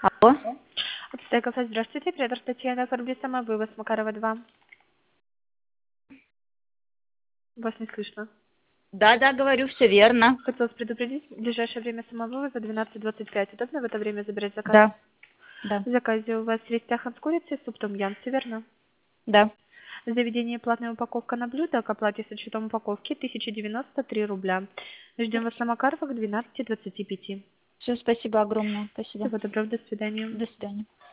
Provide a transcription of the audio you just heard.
Алло? Стейкофе, здравствуйте, оператор Татьяна, корабли самовывоз, Макарова 2. Вас не слышно. Да, говорю, все верно. Хотелось предупредить, в ближайшее время самовывоза 12:25. Удобно в это время забирать заказ? Да. В заказе у вас есть ахам с курицей, суп том-ям, все верно? Да. Заведение платная упаковка на блюдо, к оплате с учетом упаковки 1093 рубля. Ждем вас на Макарова к 12:25. Все, спасибо огромное. Спасибо. Всего доброго, до свидания. До свидания.